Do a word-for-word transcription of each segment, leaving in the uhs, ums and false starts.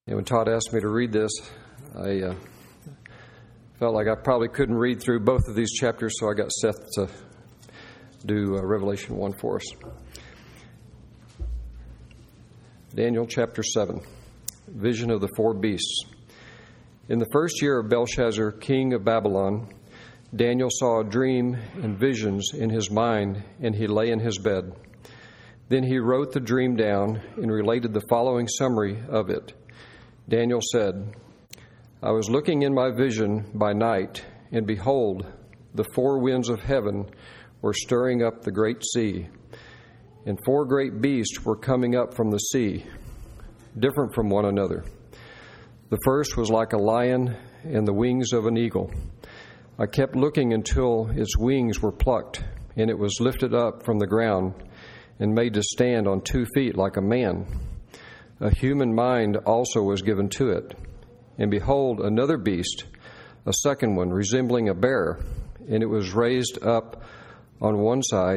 And when Todd asked me to read this, I uh, felt like I probably couldn't read through both of these chapters, so I got Seth to do uh, Revelation one for us. Daniel chapter seven, Vision of the Four Beasts. In the first year of Belshazzar, king of Babylon, Daniel saw a dream and visions in his mind, and he lay in his bed. Then he wrote the dream down and related the following summary of it. Daniel said, I was looking in my vision by night, and behold, the four winds of heaven were stirring up the great sea, and four great beasts were coming up from the sea, different from one another. The first was like a lion and the wings of an eagle. I kept looking until its wings were plucked, and it was lifted up from the ground and made to stand on two feet like a man. A human mind also was given to it. And behold, another beast, a second one, resembling a bear, and it was raised up on one side,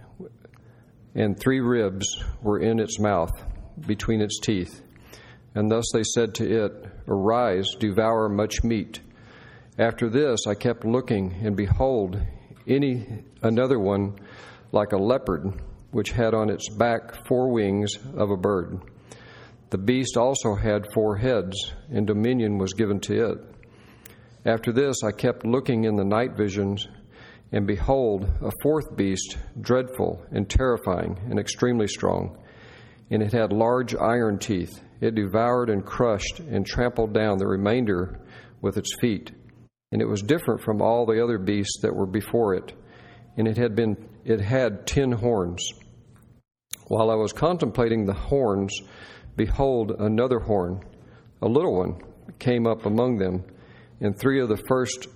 and three ribs were in its mouth, between its teeth. And thus they said to it, Arise, devour much meat. After this I kept looking, and behold, any another one like a leopard, which had on its back four wings of a bird. The beast also had four heads, and dominion was given to it. After this I kept looking in the night visions, and behold, a fourth beast, dreadful and terrifying and extremely strong, and it had large iron teeth. It devoured and crushed and trampled down the remainder with its feet. And it was different from all the other beasts that were before it, and it had been it had ten horns. While I was contemplating the horns, behold, another horn, a little one, came up among them, and three of the first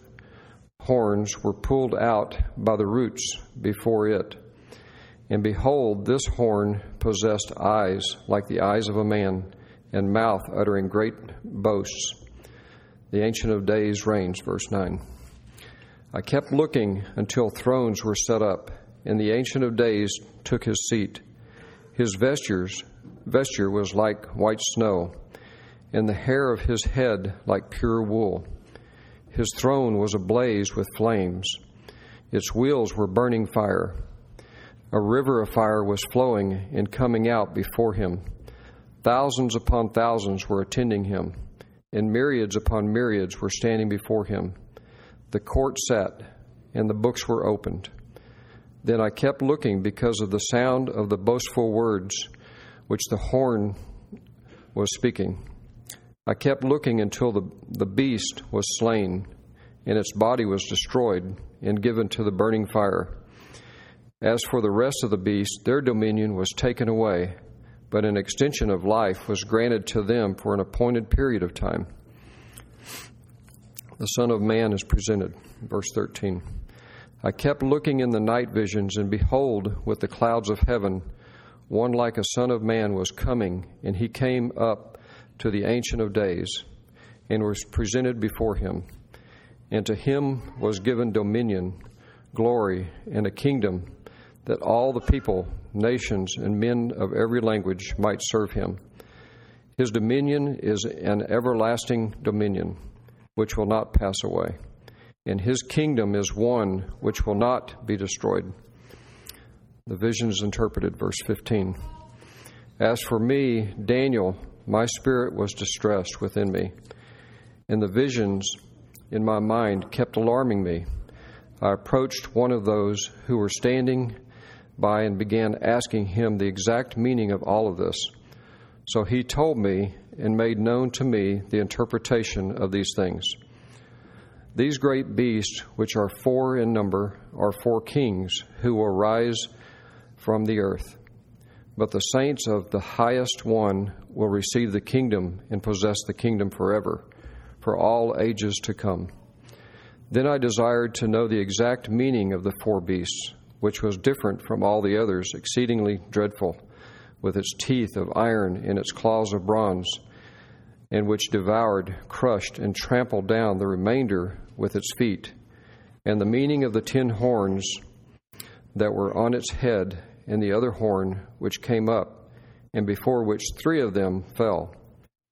horns were pulled out by the roots before it. And behold, this horn possessed eyes like the eyes of a man, and mouth uttering great boasts. The Ancient of Days reigns, verse nine. I kept looking until thrones were set up, and the Ancient of Days took his seat. His vestures, vesture was like white snow, and the hair of his head like pure wool. His throne was ablaze with flames. Its wheels were burning fire. A river of fire was flowing and coming out before him. Thousands upon thousands were attending him, and myriads upon myriads were standing before him. The court sat, and the books were opened. Then I kept looking because of the sound of the boastful words which the horn was speaking. I kept looking until the, the beast was slain, and its body was destroyed and given to the burning fire. As for the rest of the beasts, their dominion was taken away, but an extension of life was granted to them for an appointed period of time. The Son of Man is presented. Verse thirteen. I kept looking in the night visions, and behold, with the clouds of heaven, one like a son of man was coming, and he came up to the Ancient of Days, and was presented before him. And to him was given dominion, glory, and a kingdom, that all the people, nations, and men of every language might serve him. His dominion is an everlasting dominion, which will not pass away, and his kingdom is one which will not be destroyed. The vision is interpreted, verse fifteen. As for me, Daniel, my spirit was distressed within me, and the visions in my mind kept alarming me. I approached one of those who were standing by and began asking him the exact meaning of all of this. So he told me and made known to me the interpretation of these things. These great beasts, which are four in number, are four kings who will rise from the earth. But the saints of the highest one will receive the kingdom and possess the kingdom forever, for all ages to come. Then I desired to know the exact meaning of the four beasts, which was different from all the others, exceedingly dreadful, with its teeth of iron and its claws of bronze, and which devoured, crushed, and trampled down the remainder with its feet, and the meaning of the ten horns that were on its head, and the other horn which came up, and before which three of them fell,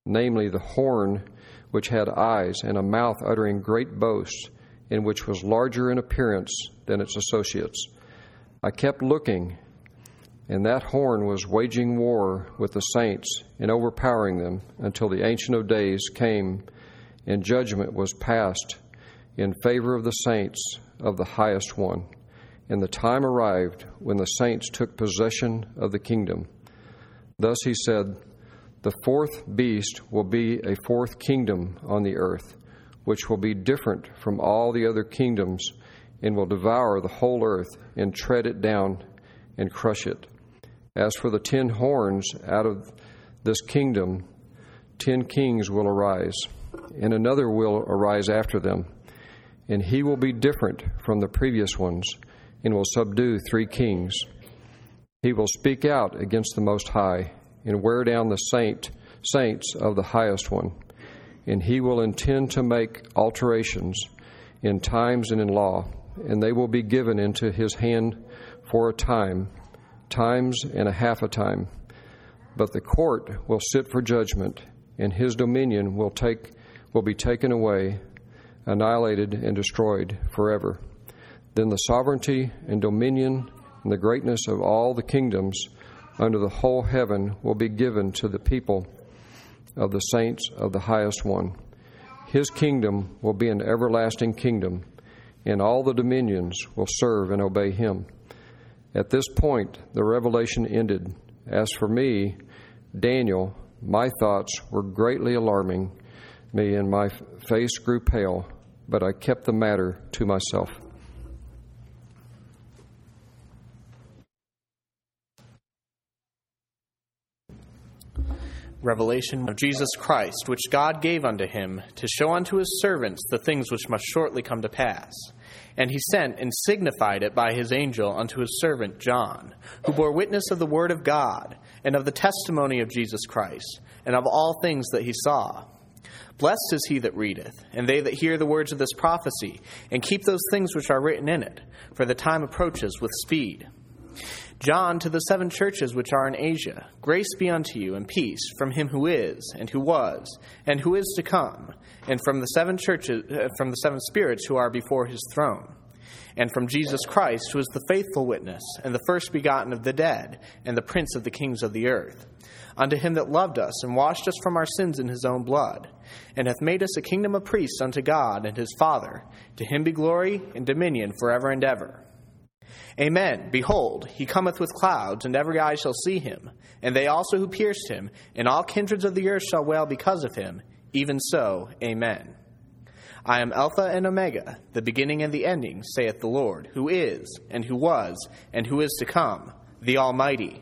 namely the horn which had eyes and a mouth uttering great boasts, and which was larger in appearance than its associates. I kept looking, and that horn was waging war with the saints and overpowering them until the Ancient of Days came and judgment was passed in favor of the saints of the Highest One. And the time arrived when the saints took possession of the kingdom. Thus he said, "The fourth beast will be a fourth kingdom on the earth, which will be different from all the other kingdoms, and will devour the whole earth and tread it down and crush it. As for the ten horns, out of this kingdom ten kings will arise, and another will arise after them, and he will be different from the previous ones, and will subdue three kings. He will speak out against the Most High, and wear down the saint saints of the Highest One. And he will intend to make alterations in times and in law, and they will be given into his hand for a time, times and a half a time. But the court will sit for judgment, and his dominion will take will be taken away, annihilated and destroyed forever. Then the sovereignty and dominion and the greatness of all the kingdoms under the whole heaven will be given to the people of the saints of the Highest One. His kingdom will be an everlasting kingdom, and all the dominions will serve and obey him." At this point, the revelation ended. As for me, Daniel, my thoughts were greatly alarming me, and my face grew pale, but I kept the matter to myself. Revelation of Jesus Christ, which God gave unto him, to show unto his servants the things which must shortly come to pass. And he sent and signified it by his angel unto his servant John, who bore witness of the word of God, and of the testimony of Jesus Christ, and of all things that he saw. Blessed is he that readeth, and they that hear the words of this prophecy, and keep those things which are written in it, for the time approaches with speed. John, to the seven churches which are in Asia, grace be unto you, and peace from him who is, and who was, and who is to come, and from the seven churches, uh, from the seven spirits who are before his throne, and from Jesus Christ, who is the faithful witness, and the first begotten of the dead, and the prince of the kings of the earth. Unto him that loved us, and washed us from our sins in his own blood, and hath made us a kingdom of priests unto God and his Father. To him be glory and dominion forever and ever. Amen. Behold, he cometh with clouds, and every eye shall see him, and they also who pierced him, and all kindreds of the earth shall wail because of him. Even so, amen. I am Alpha and Omega, the beginning and the ending, saith the Lord, who is, and who was, and who is to come, the Almighty.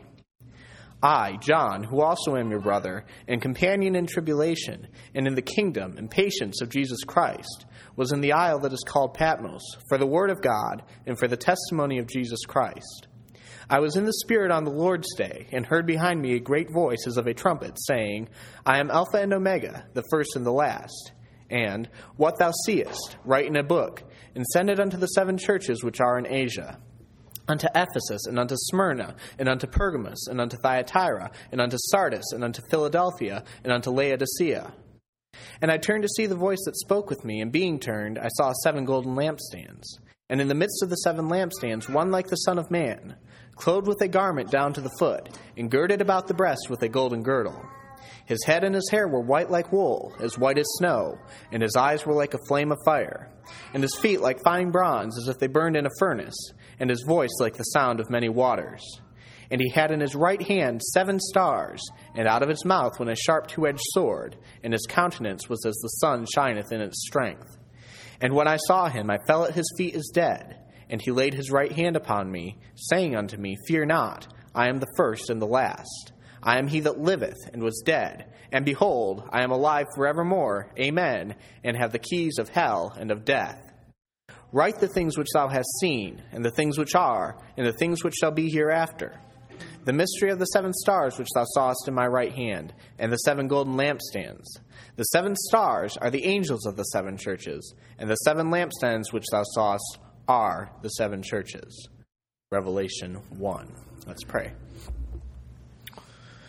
I, John, who also am your brother, and companion in tribulation, and in the kingdom and patience of Jesus Christ, was in the isle that is called Patmos, for the word of God, and for the testimony of Jesus Christ. I was in the Spirit on the Lord's day, and heard behind me a great voice as of a trumpet, saying, I am Alpha and Omega, the first and the last. And, what thou seest, write in a book, and send it unto the seven churches which are in Asia, unto Ephesus, and unto Smyrna, and unto Pergamos, and unto Thyatira, and unto Sardis, and unto Philadelphia, and unto Laodicea. And I turned to see the voice that spoke with me, and being turned, I saw seven golden lampstands. And in the midst of the seven lampstands, one like the Son of Man, clothed with a garment down to the foot, and girded about the breast with a golden girdle. His head and his hair were white like wool, as white as snow, and his eyes were like a flame of fire, and his feet like fine bronze, as if they burned in a furnace, and his voice like the sound of many waters. And he had in his right hand seven stars, and out of his mouth went a sharp two-edged sword, and his countenance was as the sun shineth in its strength. And when I saw him, I fell at his feet as dead, and he laid his right hand upon me, saying unto me, Fear not, I am the first and the last. I am he that liveth and was dead, and behold, I am alive forevermore, amen, and have the keys of hell and of death. Write the things which thou hast seen, and the things which are, and the things which shall be hereafter. The mystery of the seven stars which thou sawest in my right hand, and the seven golden lampstands. The seven stars are the angels of the seven churches, and the seven lampstands which thou sawest are the seven churches. Revelation one. Let's pray.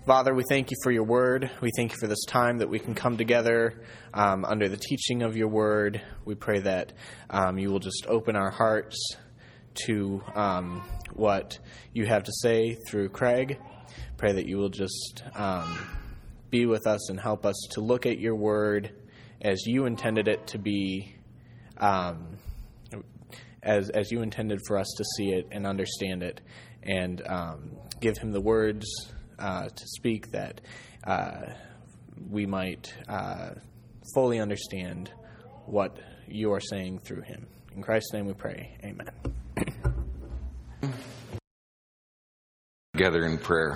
Father, we thank you for your word. We thank you for this time that we can come together um, under the teaching of your word. We pray that um, you will just open our hearts to um, what you have to say through Craig. Pray that you will just um, be with us and help us to look at your word as you intended it to be, um, as as you intended for us to see it and understand it, and um, give him the words Uh, to speak that uh, we might uh, fully understand what you are saying through him. In Christ's name we pray. Amen. Together in prayer.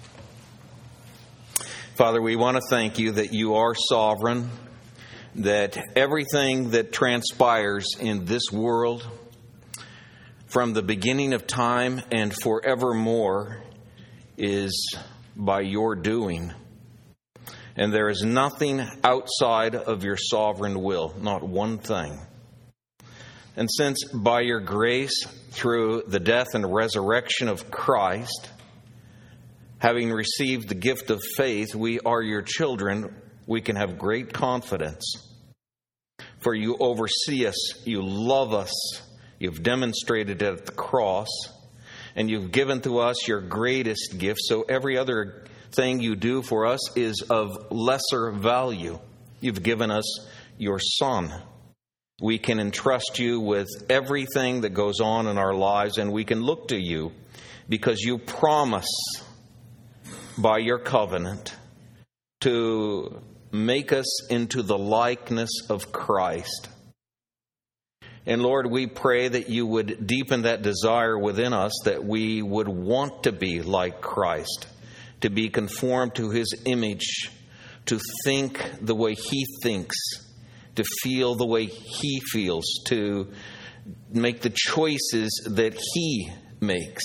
Father, we want to thank you that you are sovereign, that everything that transpires in this world from the beginning of time and forevermore is by your doing. And there is nothing outside of your sovereign will, not one thing. And since by your grace, through the death and resurrection of Christ, having received the gift of faith, we are your children, we can have great confidence. For you oversee us, you love us, you've demonstrated it at the cross, and you've given to us your greatest gift, so every other thing you do for us is of lesser value. You've given us your Son. We can entrust you with everything that goes on in our lives, and we can look to you because you promise by your covenant to make us into the likeness of Christ. And Lord, we pray that you would deepen that desire within us, that we would want to be like Christ, to be conformed to his image, to think the way he thinks, to feel the way he feels, to make the choices that he makes.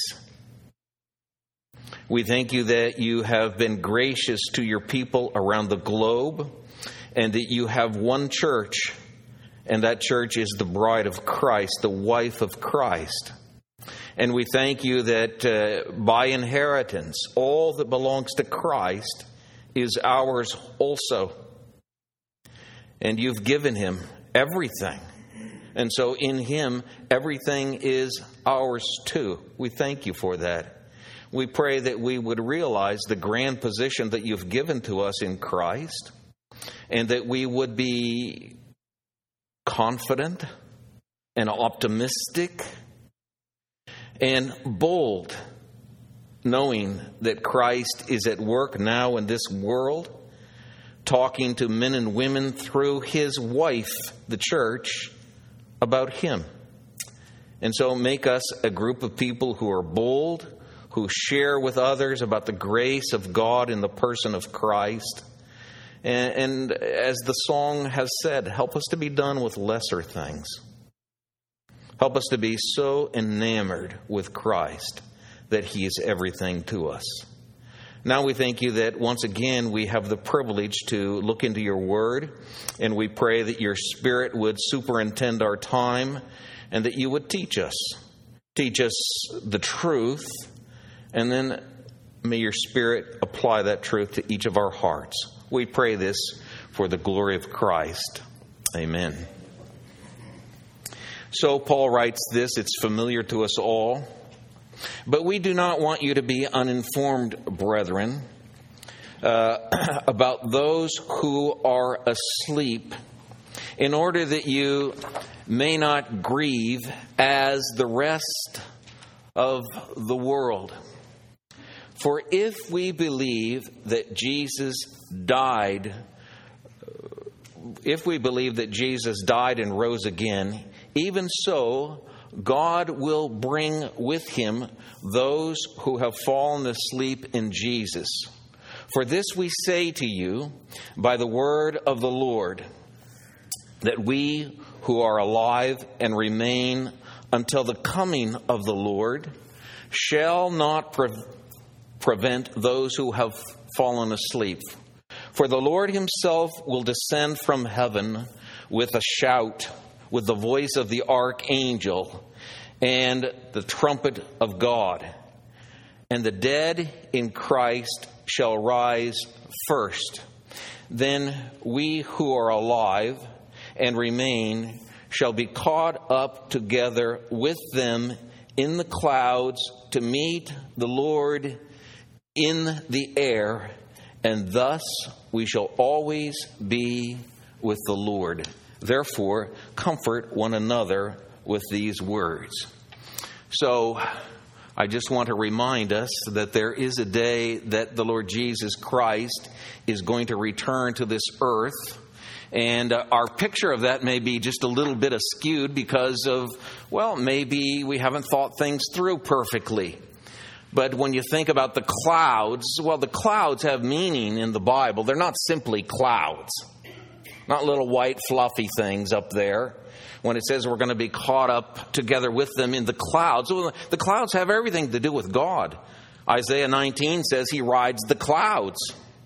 We thank you that you have been gracious to your people around the globe, and that you have one church, and that church is the bride of Christ, the wife of Christ. And we thank you that uh, by inheritance, all that belongs to Christ is ours also. And you've given him everything. And so in him, everything is ours too. We thank you for that. We pray that we would realize the grand position that you've given to us in Christ, and that we would be confident and optimistic and bold, knowing that Christ is at work now in this world, talking to men and women through his wife, the church, about him. And so make us a group of people who are bold, who share with others about the grace of God in the person of Christ. And, and as the song has said, help us to be done with lesser things. Help us to be so enamored with Christ that he is everything to us. Now we thank you that once again we have the privilege to look into your word, and we pray that your Spirit would superintend our time and that you would teach us. Teach us the truth, and then may your Spirit apply that truth to each of our hearts. We pray this for the glory of Christ. Amen. So Paul writes this, it's familiar to us all. But we do not want you to be uninformed, brethren, uh, about those who are asleep, in order that you may not grieve as the rest of the world. For if we believe that Jesus died, if we believe that Jesus died and rose again, even so, God will bring with him those who have fallen asleep in Jesus. For this we say to you by the word of the Lord, that we who are alive and remain until the coming of the Lord shall not pre- prevent those who have fallen asleep. For the Lord himself will descend from heaven with a shout, with the voice of the archangel and the trumpet of God. And the dead in Christ shall rise first. Then we who are alive and remain shall be caught up together with them in the clouds to meet the Lord in the air, and thus we shall always be with the Lord. Therefore, comfort one another with these words. So, I just want to remind us that there is a day that the Lord Jesus Christ is going to return to this earth. And uh, our picture of that may be just a little bit askewed because of, well, maybe we haven't thought things through perfectly. But when you think about the clouds, well, the clouds have meaning in the Bible. They're not simply clouds, not little white fluffy things up there. When it says we're going to be caught up together with them in the clouds, well, the clouds have everything to do with God. Isaiah nineteen says he rides the clouds.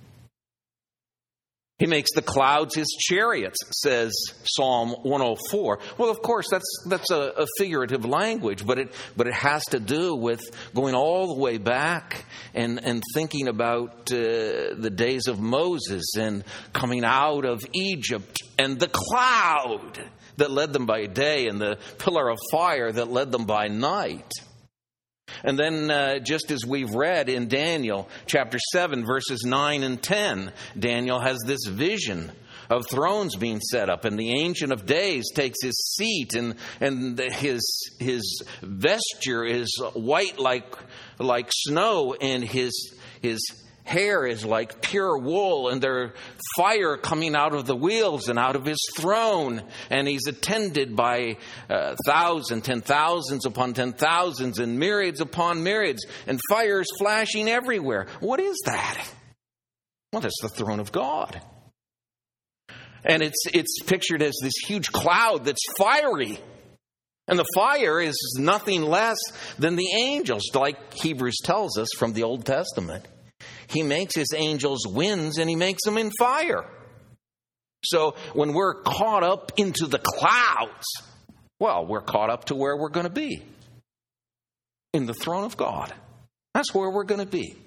He makes the clouds his chariots, says Psalm one oh four. Well, of course, that's that's a, a figurative language, but it but it has to do with going all the way back and, and thinking about uh, the days of Moses and coming out of Egypt and the cloud that led them by day and the pillar of fire that led them by night. And then uh, just as we've read in Daniel chapter seven, verses nine and ten, Daniel has this vision of thrones being set up, and the Ancient of Days takes his seat, and and his his vesture is white like like snow, and his his hair is like pure wool, and there's fire coming out of the wheels and out of his throne. And he's attended by uh, thousands, ten thousands upon ten thousands, and myriads upon myriads, and fire is flashing everywhere. What is that? Well, that's the throne of God. And it's it's pictured as this huge cloud that's fiery. And the fire is nothing less than the angels, like Hebrews tells us from the Old Testament. He makes his angels winds, and he makes them in fire. So when we're caught up into the clouds, well, we're caught up to where we're going to be. In the throne of God. That's where we're going to be.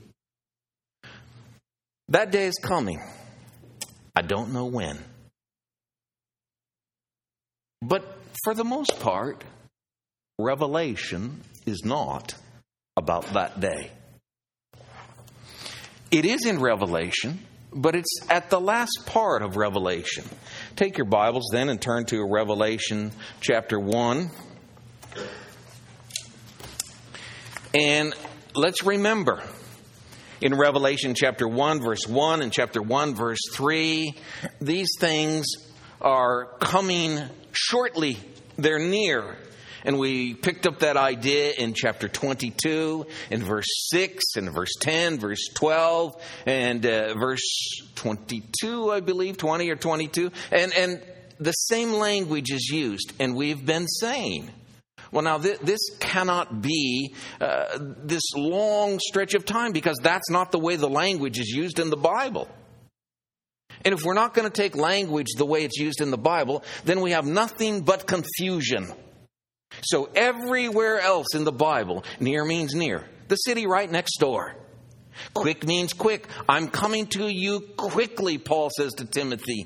That day is coming. I don't know when. But for the most part, Revelation is not about that day. It is in Revelation, but it's at the last part of Revelation. Take your Bibles then and turn to Revelation chapter one. And let's remember, in Revelation chapter one, verse one, and chapter one, verse three, these things are coming shortly. They're near. And we picked up that idea in chapter twenty-two, in verse six, and verse ten, verse twelve, and uh, verse twenty-two, I believe, twenty or twenty-two. And, and the same language is used. And we've been saying, well, now th- this cannot be uh, this long stretch of time, because that's not the way the language is used in the Bible. And if we're not going to take language the way it's used in the Bible, then we have nothing but confusion. So everywhere else in the Bible, near means near. The city right next door. Quick means quick. I'm coming to you quickly, Paul says to Timothy.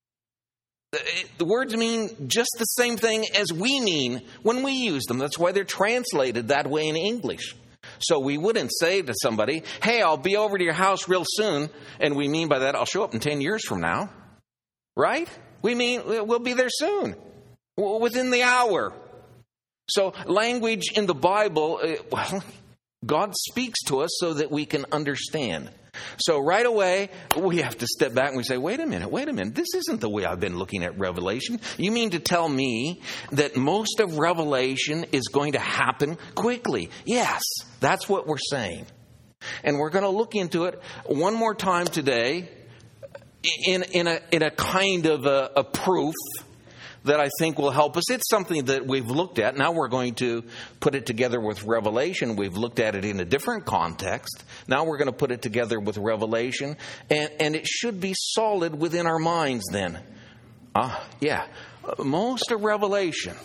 The words mean just the same thing as we mean when we use them. That's why they're translated that way in English. So we wouldn't say to somebody, hey, I'll be over to your house real soon. And we mean by that, I'll show up in ten years from now. Right? We mean we'll be there soon. Within the hour. So language in the Bible, uh, well, God speaks to us so that we can understand. So right away, we have to step back and we say, wait a minute, wait a minute. This isn't the way I've been looking at Revelation. You mean to tell me that most of Revelation is going to happen quickly? Yes, that's what we're saying. And we're going to look into it one more time today in, in, a, in a kind of a, a proof that I think will help us. It's something that we've looked at. Now we're going to put it together with Revelation. We've looked at it in a different context. Now we're going to put it together with Revelation. And, and it should be solid within our minds then. Ah, uh, yeah. Most of Revelation,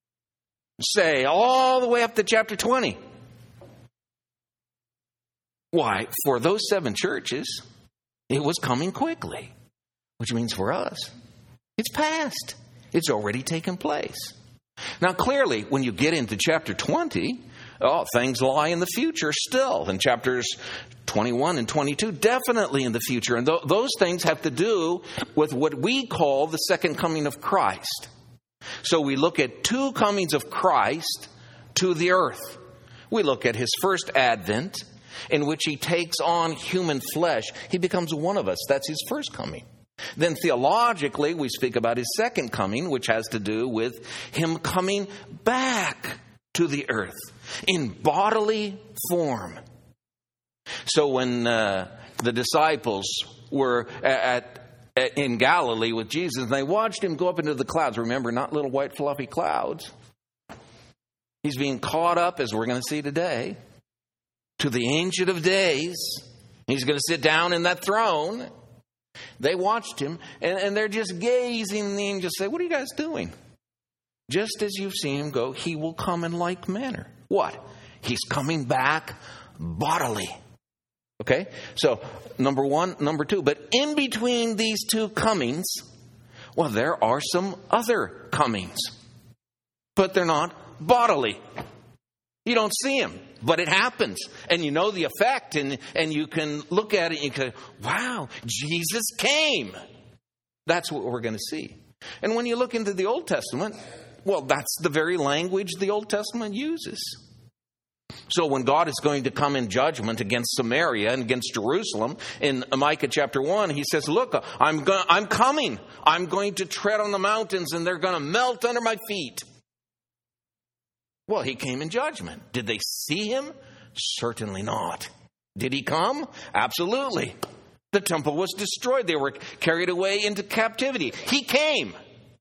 say all the way up to chapter twenty. Why, for those seven churches, it was coming quickly, which means for us, it's past. It's already taken place. Now, clearly, when you get into chapter twenty, oh, things lie in the future still. In chapters twenty-one and twenty-two, definitely in the future. And th- those things have to do with what we call the second coming of Christ. So we look at two comings of Christ to the earth. We look at his first advent, in which he takes on human flesh. He becomes one of us. That's his first coming. Then theologically, we speak about his second coming, which has to do with him coming back to the earth in bodily form. So when uh, the disciples were at, at in Galilee with Jesus, and they watched him go up into the clouds, remember, not little white fluffy clouds. He's being caught up, as we're going to see today, to the Ancient of Days. He's going to sit down in that throne. They watched him, and, and they're just gazing, and the angels say, what are you guys doing? Just as you've seen him go, he will come in like manner. What? He's coming back bodily. Okay? So, number one, number two. But in between these two comings, well, there are some other comings. But they're not bodily. You don't see him, but it happens. And you know the effect, and, and you can look at it and you can say, wow, Jesus came. That's what we're going to see. And when you look into the Old Testament, well, that's the very language the Old Testament uses. So when God is going to come in judgment against Samaria and against Jerusalem, in Micah chapter one, he says, look, I'm, go- I'm coming. I'm going to tread on the mountains, and they're going to melt under my feet. Well, he came in judgment. Did they see him? Certainly not. Did he come? Absolutely. The temple was destroyed. They were carried away into captivity. He came.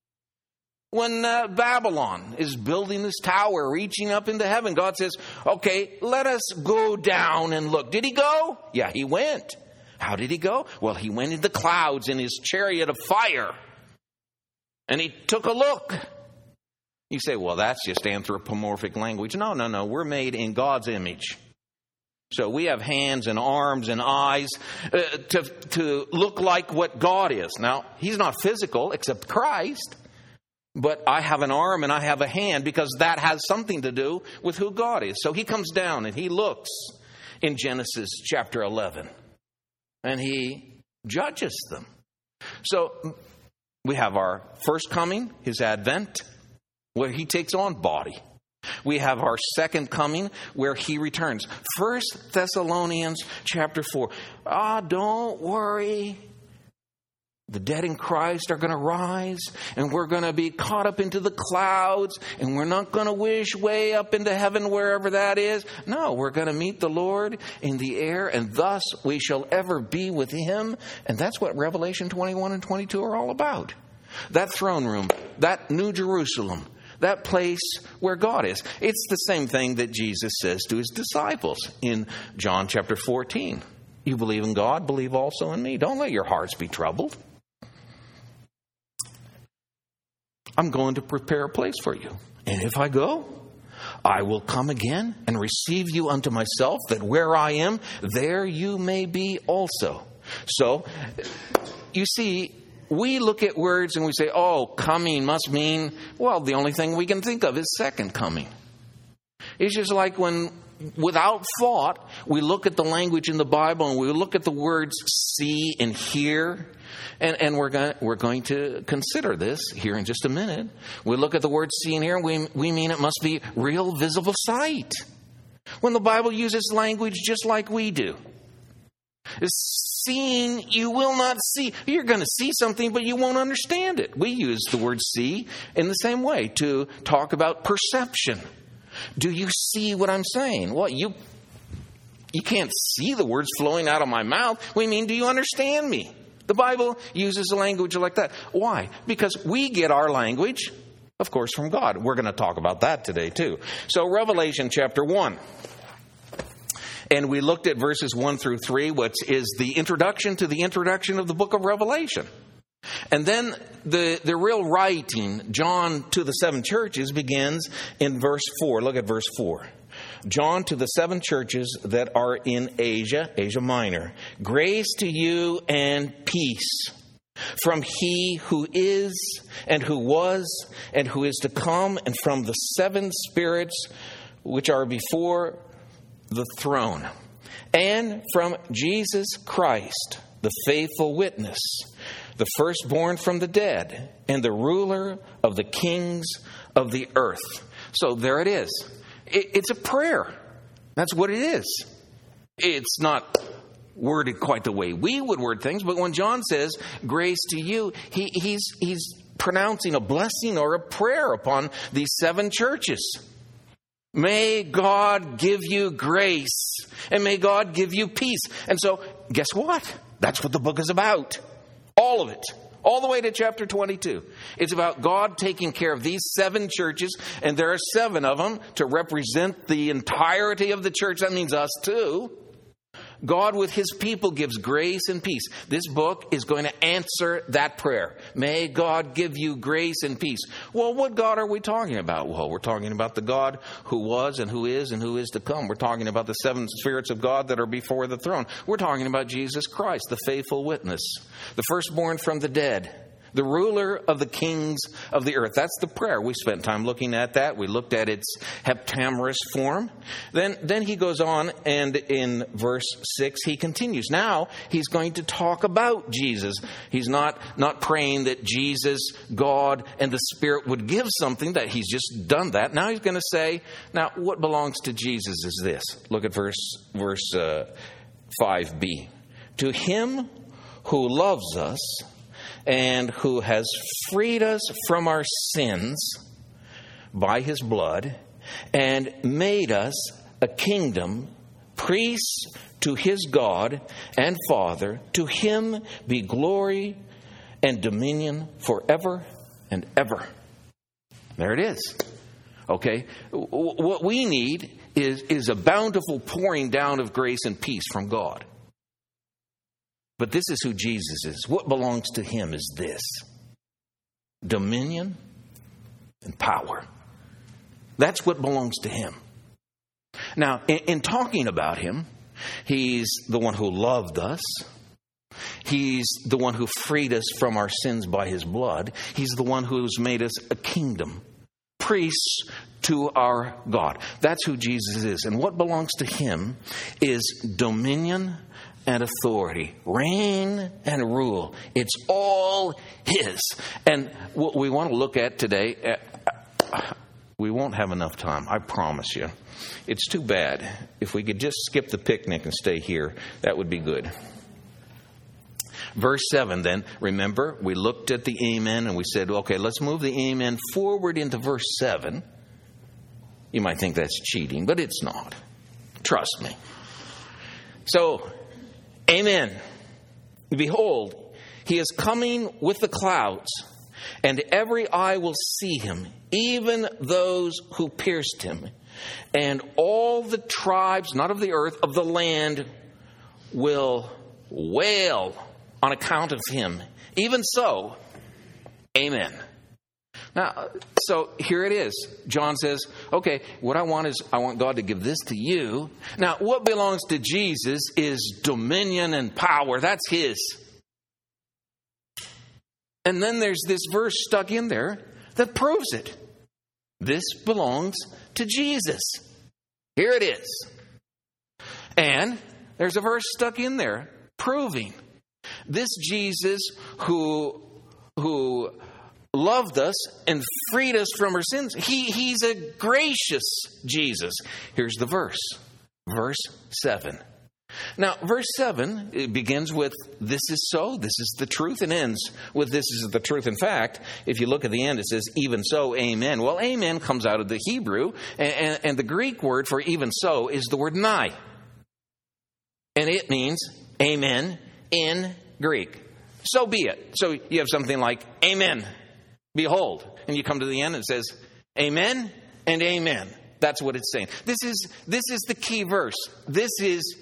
When uh, Babylon is building this tower, reaching up into heaven, God says, okay, let us go down and look. Did he go? Yeah, he went. How did he go? Well, he went in the clouds in his chariot of fire. And he took a look. You say, well, that's just anthropomorphic language. No, no, no. We're made in God's image. So we have hands and arms and eyes uh, to, to look like what God is. Now, he's not physical except Christ. But I have an arm and I have a hand because that has something to do with who God is. So he comes down and he looks in Genesis chapter eleven. And he judges them. So we have our first coming, his advent, where he takes on body. We have our second coming where he returns. First Thessalonians chapter four. Ah, don't worry. The dead in Christ are going to rise, and we're going to be caught up into the clouds, and we're not going to wish way up into heaven wherever that is. No, we're going to meet the Lord in the air, and thus we shall ever be with him. And that's what Revelation twenty-one and twenty-two are all about. That throne room, that New Jerusalem, that place where God is. It's the same thing that Jesus says to his disciples in John chapter fourteen. You believe in God, believe also in me. Don't let your hearts be troubled. I'm going to prepare a place for you. And if I go, I will come again and receive you unto myself, that where I am, there you may be also. So, you see, we look at words and we say, oh, coming must mean, well, the only thing we can think of is second coming. It's just like when, without thought, we look at the language in the Bible and we look at the words see and hear. And, and we're going we're going to consider this here in just a minute. We look at the word see and hear, and we, we mean it must be real visible sight. When the Bible uses language just like we do. Seeing, you will not see. You're going to see something, but you won't understand it. We use the word see in the same way to talk about perception. Do you see what I'm saying? Well, you, you can't see the words flowing out of my mouth. We mean, do you understand me? The Bible uses a language like that. Why? Because we get our language, of course, from God. We're going to talk about that today, too. So, Revelation chapter one. And we looked at verses one through three, which is the introduction to the introduction of the book of Revelation. And then the, the real writing, John to the seven churches, begins in verse four. Look at verse four. John, to the seven churches that are in Asia, Asia Minor, grace to you and peace from he who is and who was and who is to come, and from the seven spirits which are before the throne, and from Jesus Christ, the faithful witness, the firstborn from the dead, and the ruler of the kings of the earth. So there it is. It's a prayer. That's what it is. It's not worded quite the way we would word things, but when John says grace to you, he, he's, he's pronouncing a blessing or a prayer upon these seven churches. May God give you grace, and may God give you peace. And so, guess what? That's what the book is about. All of it. All the way to chapter twenty-two. It's about God taking care of these seven churches, and there are seven of them to represent the entirety of the church. That means us too. God with his people gives grace and peace. This book is going to answer that prayer. May God give you grace and peace. Well, what God are we talking about? Well, we're talking about the God who was and who is and who is to come. We're talking about the seven spirits of God that are before the throne. We're talking about Jesus Christ, the faithful witness, the firstborn from the dead, the ruler of the kings of the earth. That's the prayer. We spent time looking at that. We looked at its heptamerous form. Then, then he goes on, and in verse six, he continues. Now, he's going to talk about Jesus. He's not, not praying that Jesus, God, and the Spirit would give something, that he's just done that. Now he's going to say, now, what belongs to Jesus is this. Look at verse, verse uh, five b. To him who loves us, and who has freed us from our sins by his blood, and made us a kingdom, priests to his God and Father. To him be glory and dominion forever and ever. There it is. Okay? What we need is, is a bountiful pouring down of grace and peace from God. But this is who Jesus is. What belongs to him is this: dominion and power. That's what belongs to him. Now, in, in talking about him, he's the one who loved us. He's the one who freed us from our sins by his blood. He's the one who's made us a kingdom, priests to our God. That's who Jesus is. And what belongs to him is dominion and authority, reign and rule. It's all his. And what we want to look at today, we won't have enough time, I promise you. It's too bad. If we could just skip the picnic and stay here, that would be good. Verse seven then, remember, we looked at the amen and we said, okay, let's move the amen forward into verse seven. You might think that's cheating, but it's not. Trust me. So, amen. Behold, he is coming with the clouds, and every eye will see him, even those who pierced him. And all the tribes, not of the earth, of the land, will wail on account of him. Even so, amen. Now, so here it is. John says, okay, what I want is, I want God to give this to you. Now, what belongs to Jesus is dominion and power. That's his. And then there's this verse stuck in there that proves it. This belongs to Jesus. Here it is. And there's a verse stuck in there proving this Jesus who, who loved us and freed us from our sins. He, he's a gracious Jesus. Here's the verse. Verse seven. Now, verse seven, it begins with, this is so, this is the truth, and ends with, this is the truth. In fact, if you look at the end, it says, even so, amen. Well, amen comes out of the Hebrew, and, and, and the Greek word for even so is the word nai. And it means amen in Greek. So be it. So you have something like, amen. Behold, and you come to the end and it says, amen and amen. That's what it's saying. This is this is the key verse. This is,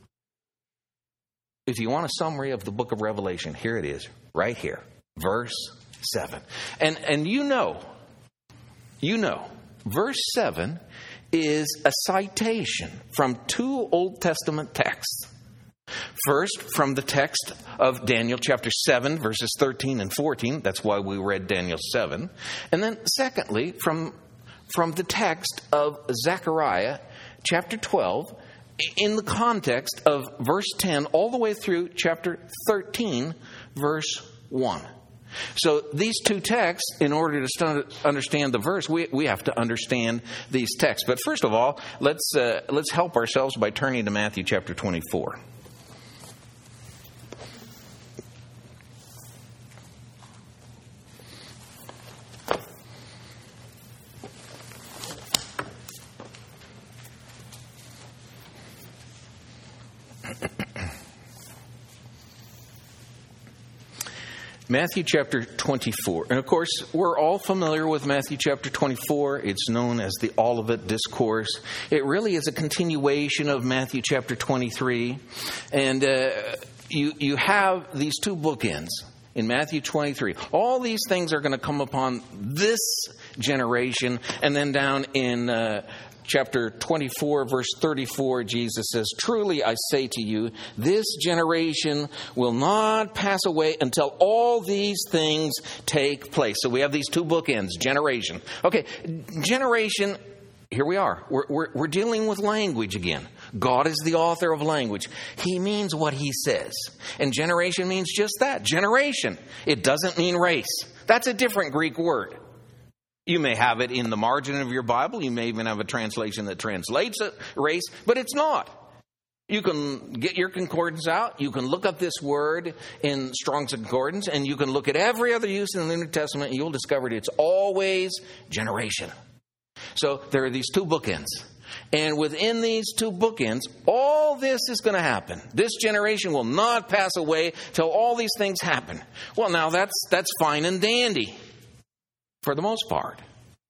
if you want a summary of the book of Revelation, here it is, right here, verse seven. And and you know, you know, verse seven is a citation from two Old Testament texts. First, from the text of Daniel chapter seven, verses thirteen and fourteen. That's why we read Daniel seven. And then secondly, from, from the text of Zechariah chapter twelve, in the context of verse ten all the way through chapter thirteen, verse one. So these two texts, in order to st- understand the verse, we, we have to understand these texts. But first of all, let's uh, let's help ourselves by turning to Matthew chapter twenty-four. Matthew chapter twenty-four. And of course, we're all familiar with Matthew chapter twenty-four. It's known as the Olivet Discourse. It really is a continuation of Matthew chapter twenty-three. And uh, you, you have these two bookends in Matthew twenty-three. All these things are going to come upon this generation. And then down in Uh, Chapter twenty-four, verse thirty-four, Jesus says, "Truly I say to you, this generation will not pass away until all these things take place." So we have these two bookends, generation. Okay, generation, here we are. We're, we're, we're dealing with language again. God is the author of language. He means what he says. And generation means just that, generation. It doesn't mean race. That's a different Greek word. You may have it in the margin of your Bible. You may even have a translation that translates it, race, but it's not. You can get your concordance out. You can look up this word in Strong's Concordance, and you can look at every other use in the New Testament, and you'll discover that it's always generation. So there are these two bookends. And within these two bookends, all this is going to happen. This generation will not pass away till all these things happen. Well, now that's that's fine and dandy. For the most part.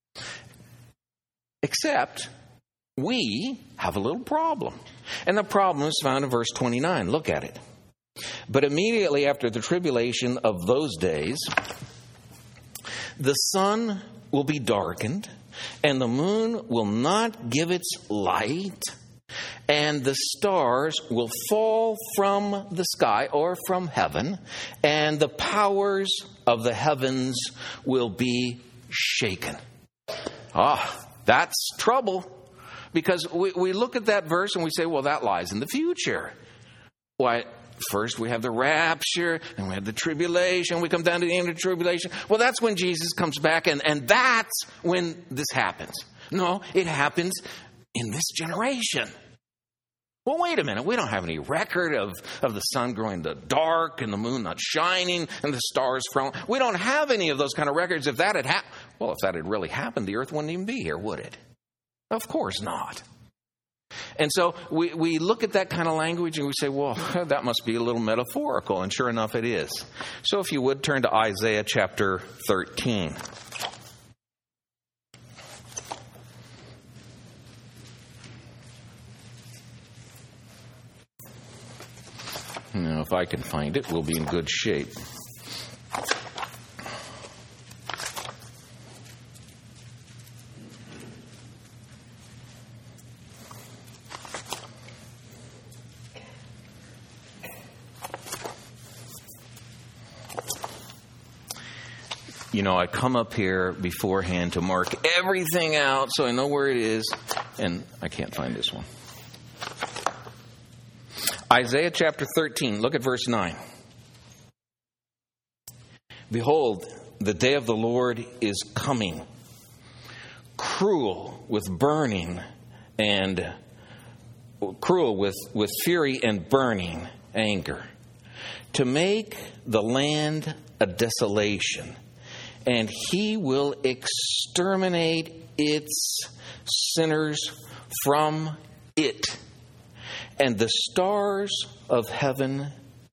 Except we have a little problem. And the problem is found in verse twenty-nine. Look at it. "But immediately after the tribulation of those days, the sun will be darkened, and the moon will not give its light, and the stars will fall from the sky," or from heaven, "and the powers of the heavens will be shaken." Ah, that's trouble. Because we, we look at that verse and we say, well, that lies in the future. Why, first we have the rapture, and we have the tribulation. We come down to the end of the tribulation. Well, that's when Jesus comes back, and, and that's when this happens. No, it happens in this generation. Well, wait a minute. We don't have any record of, of the sun growing dark and the moon not shining and the stars from. We don't have any of those kind of records. If that had happened, well, if that had really happened, the earth wouldn't even be here, would it? Of course not. And so we, we look at that kind of language and we say, well, that must be a little metaphorical. And sure enough, it is. So if you would turn to Isaiah chapter thirteen. Now, if I can find it, we'll be in good shape. You know, I come up here beforehand to mark everything out so I know where it is, and I can't find this one. Isaiah chapter thirteen, look at verse nine. "Behold, the day of the Lord is coming, cruel with burning and cruel with, with fury and burning anger, to make the land a desolation, and he will exterminate its sinners from it. And the stars of heaven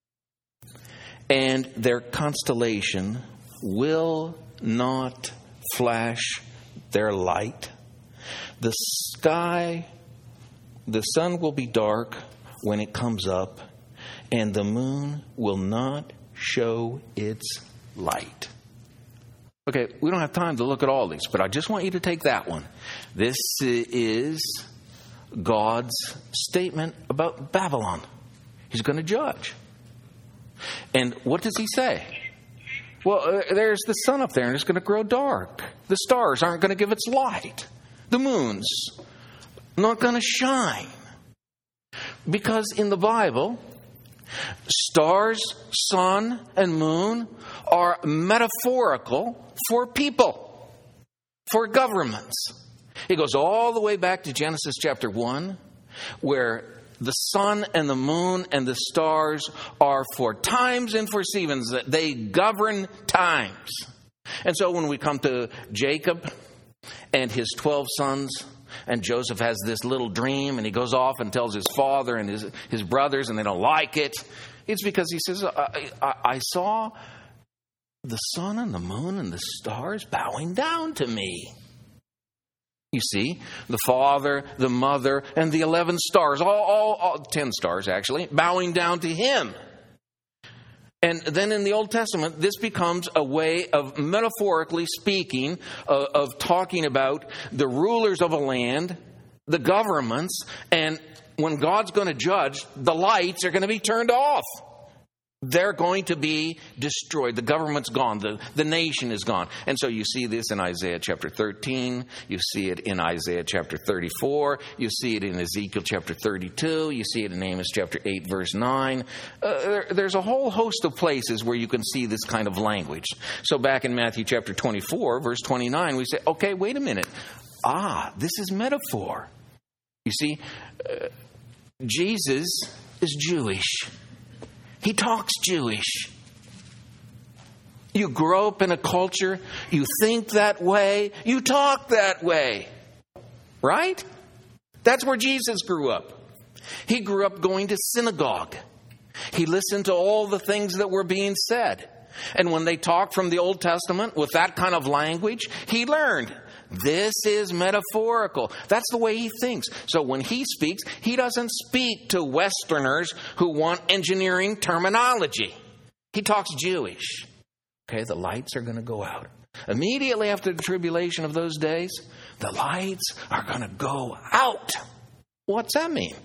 and their constellation will not flash their light. The sky, the sun will be dark when it comes up, and the moon will not show its light." Okay, we don't have time to look at all these, but I just want you to take that one. This is God's statement about Babylon. He's going to judge. And what does he say? Well, uh, there's the sun up there and it's going to grow dark. The stars aren't going to give its light. The moon's not going to shine. Because in the Bible, stars, sun, and moon are metaphorical for people, for governments. It goes all the way back to Genesis chapter one, where the sun and the moon and the stars are for times and for seasons. They govern times. And so when we come to Jacob and his twelve sons, and Joseph has this little dream, and he goes off and tells his father and his, his brothers, and they don't like it. It's because he says, I, I, I saw the sun and the moon and the stars bowing down to me. You see, the father, the mother, and the eleven stars, all, all, all ten stars actually, bowing down to him. And then in the Old Testament, this becomes a way of metaphorically speaking, uh, of talking about the rulers of a land, the governments, and when God's going to judge, the lights are going to be turned off. They're going to be destroyed. The government's gone. The, the nation is gone. And so you see this in Isaiah chapter thirteen. You see it in Isaiah chapter thirty-four. You see it in Ezekiel chapter thirty-two. You see it in Amos chapter eight, verse nine. Uh, there, there's a whole host of places where you can see this kind of language. So back in Matthew chapter twenty-four, verse twenty-nine, we say, okay, wait a minute. Ah, this is metaphor. You see, uh, Jesus is Jewish. He talks Jewish. You grow up in a culture, you think that way, you talk that way. Right? That's where Jesus grew up. He grew up going to synagogue. He listened to all the things that were being said. And when they talked from the Old Testament with that kind of language, he learned. This is metaphorical. That's the way he thinks. So when he speaks, he doesn't speak to Westerners who want engineering terminology. He talks Jewish. Okay, the lights are going to go out. Immediately after the tribulation of those days, the lights are going to go out. What's that mean?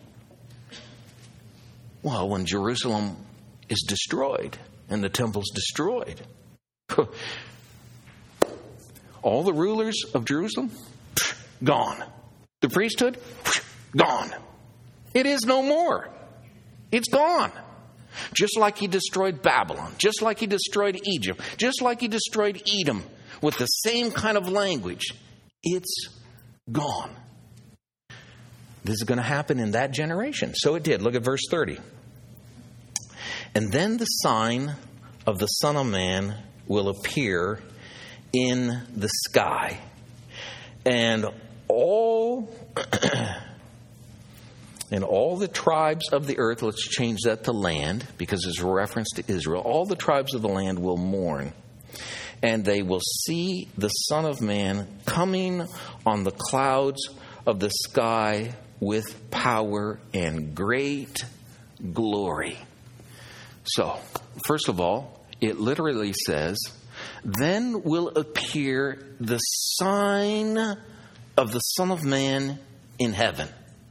Well, when Jerusalem is destroyed and the temple's destroyed, all the rulers of Jerusalem, gone. The priesthood, gone. It is no more. It's gone. Just like he destroyed Babylon, just like he destroyed Egypt, just like he destroyed Edom with the same kind of language. It's gone. This is going to happen in that generation. So it did. Look at verse thirty. And then the sign of the Son of Man will appear in the sky, and all and all the tribes of the earth, let's change that to land because it's a reference to Israel, all the tribes of the land will mourn, and they will see the Son of Man coming on the clouds of the sky with power and great glory. So, first of all, it literally says, then will appear the sign of the Son of Man in heaven.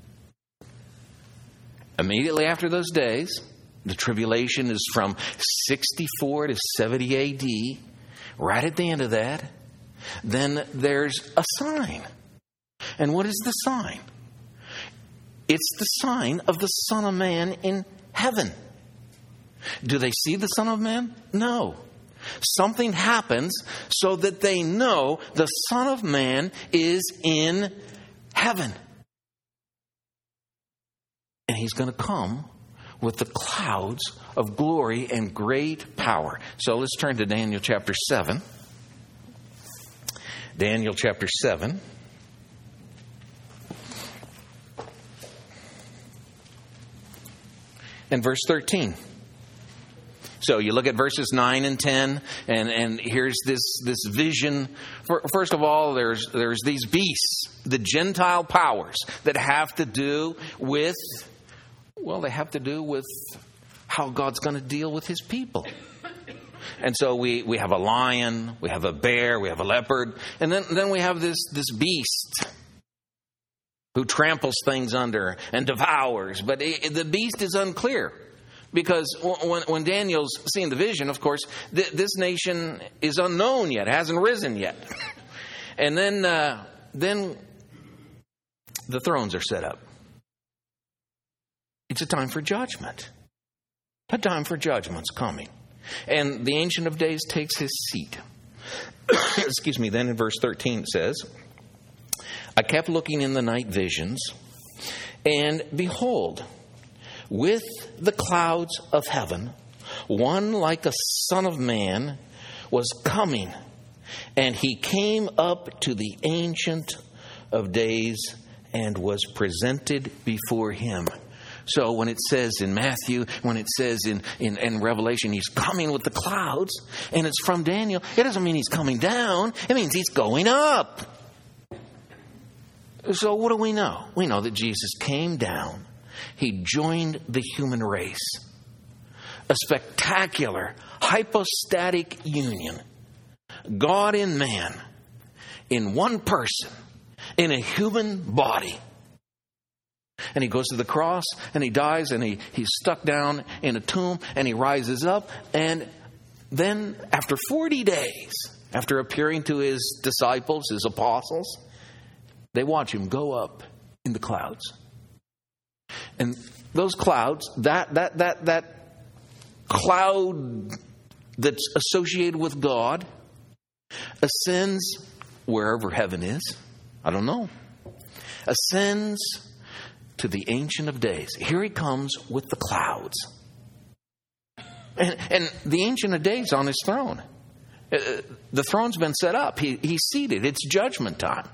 Immediately after those days, the tribulation is from sixty-four to seventy A D. Right at the end of that, then there's a sign. And what is the sign? It's the sign of the Son of Man in heaven. Do they see the Son of Man? No. Something happens so that they know the Son of Man is in heaven. And he's going to come with the clouds of glory and great power. So let's turn to Daniel chapter seven. Daniel chapter seven. And verse thirteen. So you look at verses nine and ten, and, and here's this, this vision. First of all, there's, there's these beasts, the Gentile powers that have to do with, well, they have to do with how God's going to deal with his people. And so we, we have a lion, we have a bear, we have a leopard, and then, then we have this, this beast who tramples things under and devours. But it, the beast is unclear. Because when, when Daniel's seeing the vision, of course, th- this nation is unknown yet, hasn't risen yet. And then, uh, then the thrones are set up. It's a time for judgment. A time for judgment's coming. And the Ancient of Days takes his seat. Excuse me, then in verse thirteen it says, I kept looking in the night visions, and behold, with the clouds of heaven, one like a son of man was coming, and he came up to the Ancient of Days and was presented before him. So when it says in Matthew, when it says in, in, in Revelation, he's coming with the clouds, and it's from Daniel, it doesn't mean he's coming down. It means he's going up. So what do we know? We know that Jesus came down. He joined the human race. A spectacular, hypostatic union. God in man, in one person, in a human body. And he goes to the cross, and he dies, and he, he's stuck down in a tomb, and he rises up. And then after forty days, after appearing to his disciples, his apostles, they watch him go up in the clouds. And those clouds, that that that that cloud that's associated with God, ascends wherever heaven is. I don't know. Ascends to the Ancient of Days. Here he comes with the clouds. And, and the Ancient of Days on his throne. Uh, the throne's been set up. He, he's seated. It's judgment time.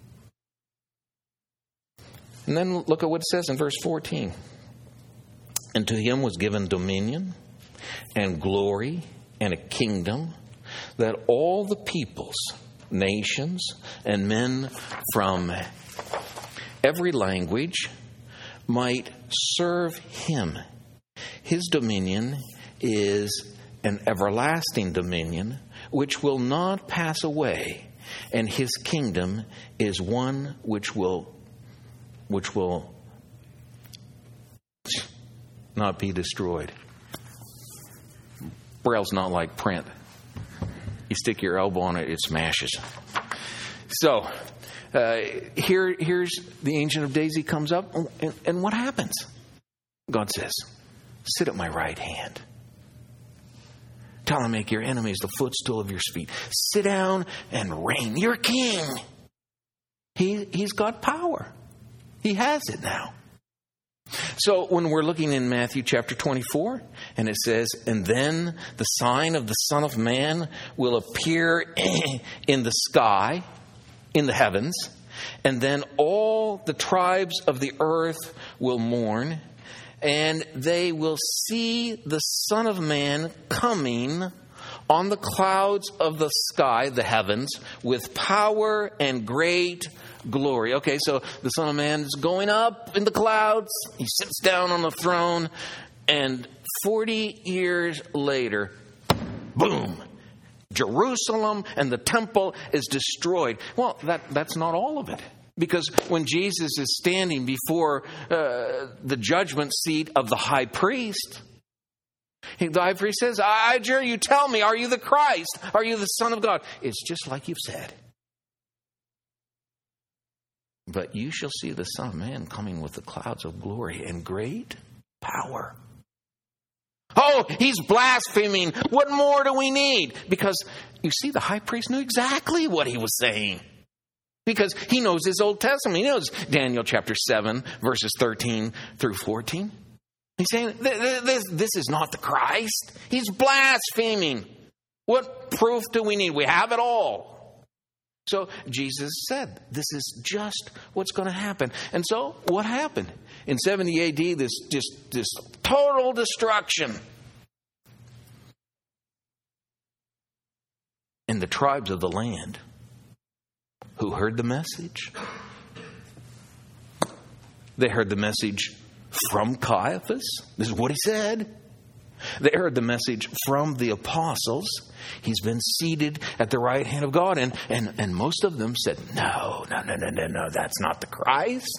And then look at what it says in verse fourteen. And to him was given dominion and glory and a kingdom, that all the peoples, nations, and men from every language might serve him. His dominion is an everlasting dominion which will not pass away, and his kingdom is one which will which will not be destroyed. Braille's not like print. You stick your elbow on it, it smashes. So, uh, here, here's the Ancient of Days. He comes up, and, and what happens? God says, sit at my right hand. Tell him, make your enemies the footstool of your feet. Sit down and reign. You're king. He, he's got power. He has it now. So when we're looking in Matthew chapter twenty-four, and it says, and then the sign of the Son of Man will appear in the sky, in the heavens, and then all the tribes of the earth will mourn, and they will see the Son of Man coming on the clouds of the sky, the heavens, with power and great glory. Okay, so the Son of Man is going up in the clouds. He sits down on the throne, and forty years later, boom, Jerusalem and the temple is destroyed. Well, that, that's not all of it. Because when Jesus is standing before uh, the judgment seat of the high priest, the high priest says, I adjure you, tell me, are you the Christ? Are you the Son of God? It's just like you've said. But you shall see the Son of Man coming with the clouds of glory and great power. Oh, he's blaspheming. What more do we need? Because, you see, the high priest knew exactly what he was saying. Because he knows his Old Testament. He knows Daniel chapter seven, verses thirteen through fourteen. He's saying, this, this is not the Christ. He's blaspheming. What proof do we need? We have it all. So Jesus said, this is just what's going to happen. And so what happened? In seventy A D, this just this total destruction. And the tribes of the land who heard the message, they heard the message from Caiaphas. This is what he said. They heard the message from the apostles. He's been seated at the right hand of God. And, and, and most of them said, no, no, no, no, no, no, that's not the Christ.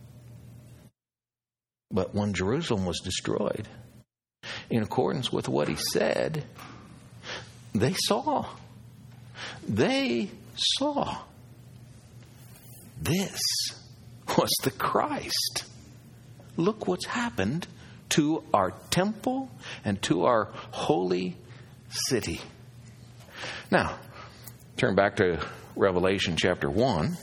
But when Jerusalem was destroyed, in accordance with what he said, they saw. They saw. This was the Christ. Look what's happened to our temple and to our holy city. Now, turn back to Revelation chapter one.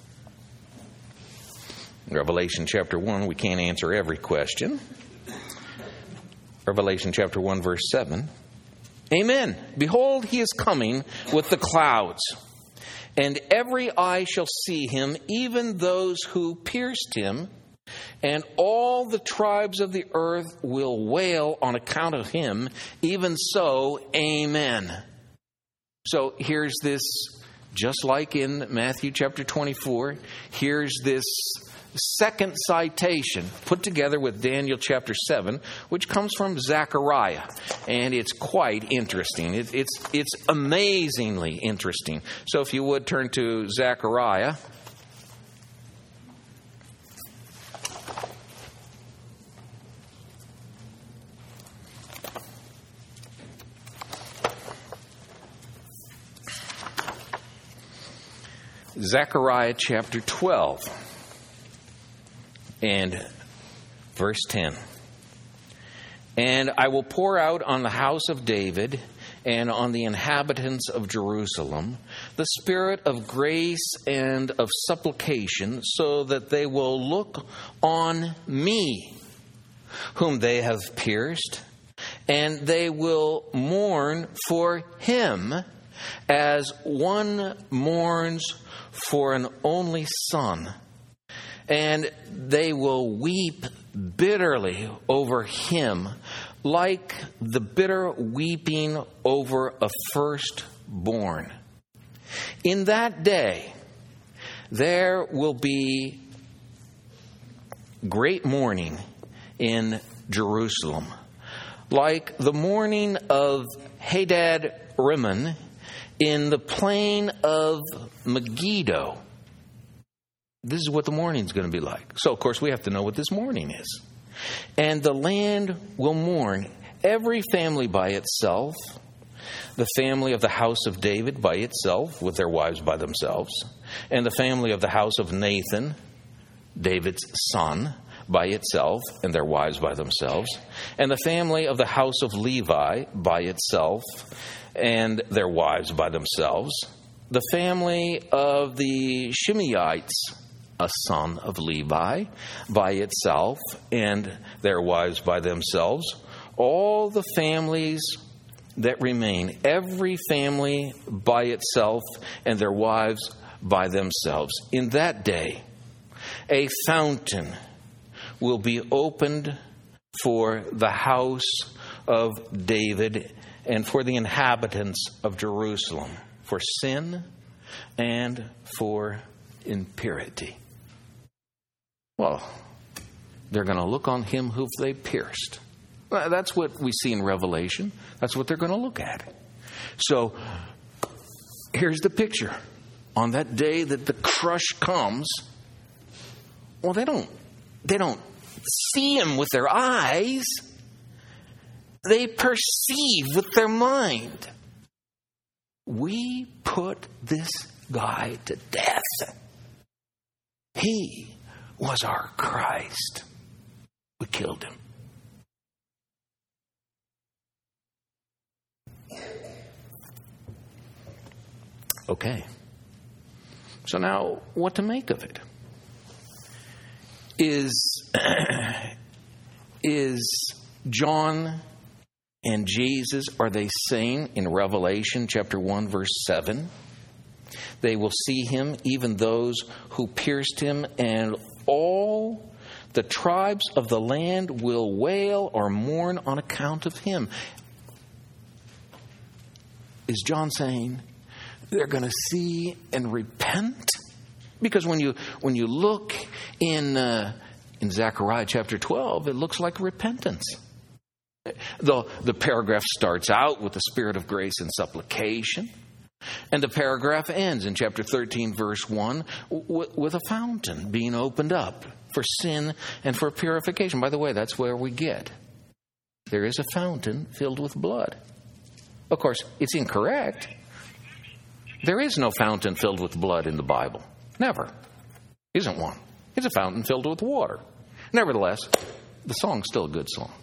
Revelation chapter one, we can't answer every question. Revelation chapter one, verse seven. Amen. Behold, he is coming with the clouds, and every eye shall see him, even those who pierced him, and all the tribes of the earth will wail on account of him. Even so, amen. So here's this, just like in Matthew chapter twenty-four, here's this second citation put together with Daniel chapter seven, which comes from Zechariah, and it's quite interesting. It, it's it's amazingly interesting. So if you would turn to Zechariah. Zechariah chapter twelve. And verse ten. And I will pour out on the house of David and on the inhabitants of Jerusalem the spirit of grace and of supplication, so that they will look on me, whom they have pierced, and they will mourn for him as one mourns for an only son. And they will weep bitterly over him, like the bitter weeping over a firstborn. In that day, there will be great mourning in Jerusalem, like the mourning of Hadad Rimmon in the plain of Megiddo. This is what the mourning is going to be like. So, of course, we have to know what this mourning is. And the land will mourn, every family by itself, the family of the house of David by itself, with their wives by themselves, and the family of the house of Nathan, David's son, by itself, and their wives by themselves, and the family of the house of Levi by itself, and their wives by themselves, the family of the Shimeites, a son of Levi, by itself, and their wives by themselves, all the families that remain, every family by itself, and their wives by themselves. In that day, a fountain will be opened for the house of David and for the inhabitants of Jerusalem, for sin and for impurity. Well, they're going to look on him whom they pierced. Well, that's what we see in Revelation. That's what they're going to look at. So, here's the picture. On that day that the crush comes, well, they don't, they don't see him with their eyes. They perceive with their mind. We put this guy to death. He was our Christ. We killed him. Okay. So now, what to make of it? Is, is John and Jesus, are they saying in Revelation chapter one, verse seven, they will see him, even those who pierced him, and all the tribes of the land will wail or mourn on account of him? Is John saying they're going to see and repent? Because when you when you look in uh, in Zechariah chapter twelve, it looks like repentance. The, the paragraph starts out with the spirit of grace and supplication. And the paragraph ends in chapter thirteen, verse one, w- with a fountain being opened up for sin and for purification. By the way, that's where we get. There is a fountain filled with blood. Of course, it's incorrect. There is no fountain filled with blood in the Bible. Never. Isn't one. It's a fountain filled with water. Nevertheless, the song's still a good song.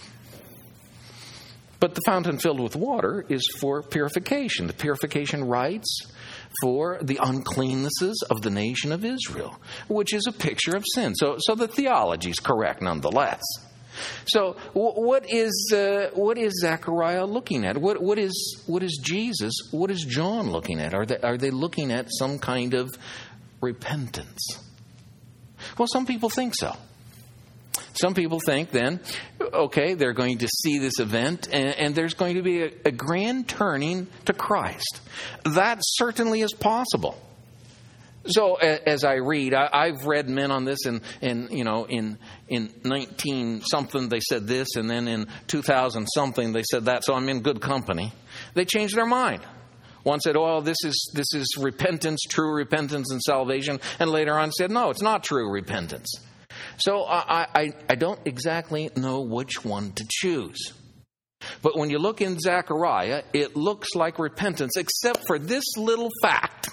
But the fountain filled with water is for purification. The purification rites for the uncleannesses of the nation of Israel, which is a picture of sin. So, so the theology is correct nonetheless. So, what is uh, what is Zechariah looking at? What what is what is Jesus? What is John looking at? Are they are they looking at some kind of repentance? Well, some people think so. Some people think then, okay, they're going to see this event and, and there's going to be a, a grand turning to Christ. That certainly is possible. So as I read, I, I've read men on this, and in, in you know in in nineteen something they said this, and then in two thousand something they said that. So I'm in good company. They changed their mind. One said, "Oh, this is this is repentance, true repentance and salvation," and later on said, "No, it's not true repentance." So I, I, I don't exactly know which one to choose. But when you look in Zechariah, it looks like repentance, except for this little fact.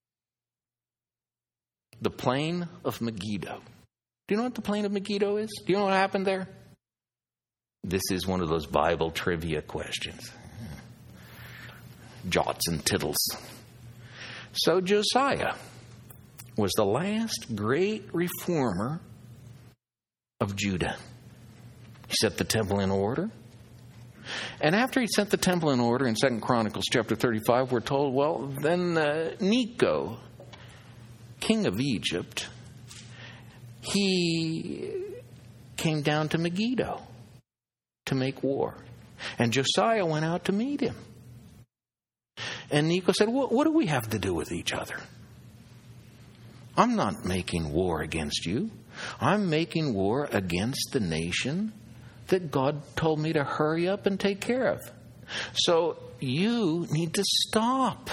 The plain of Megiddo. Do you know what the plain of Megiddo is? Do you know what happened there? This is one of those Bible trivia questions. Jots and tittles. So Josiah was the last great reformer of Judah. He set the temple in order. And after he set the temple in order in Second Chronicles chapter thirty-five, we're told, well, then uh, Necho, king of Egypt, he came down to Megiddo to make war. And Josiah went out to meet him. And Necho said, well, what do we have to do with each other? I'm not making war against you. I'm making war against the nation that God told me to hurry up and take care of. So you need to stop,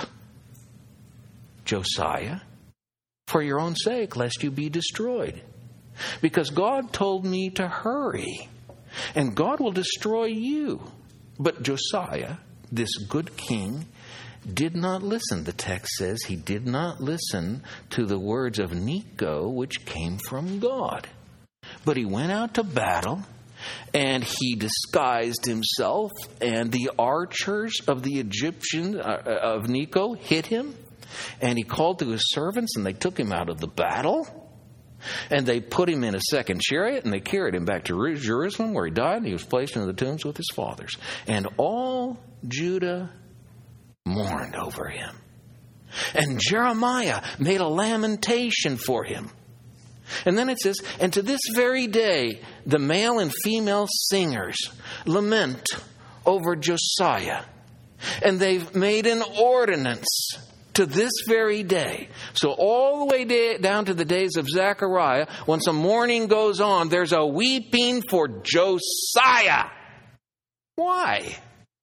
Josiah, for your own sake, lest you be destroyed. Because God told me to hurry, and God will destroy you. But Josiah, this good king, did not listen. The text says he did not listen to the words of Necho, which came from God. But he went out to battle, and he disguised himself, and the archers of the Egyptians, uh, of Necho, hit him. And he called to his servants, and they took him out of the battle. And they put him in a second chariot, and they carried him back to Jerusalem, where he died, and he was placed in the tombs with his fathers. And all Judah mourned over him. And Jeremiah made a lamentation for him. And then it says, and to this very day, the male and female singers lament over Josiah. And they've made an ordinance to this very day. So all the way day, down to the days of Zechariah, when some mourning goes on, there's a weeping for Josiah. Why?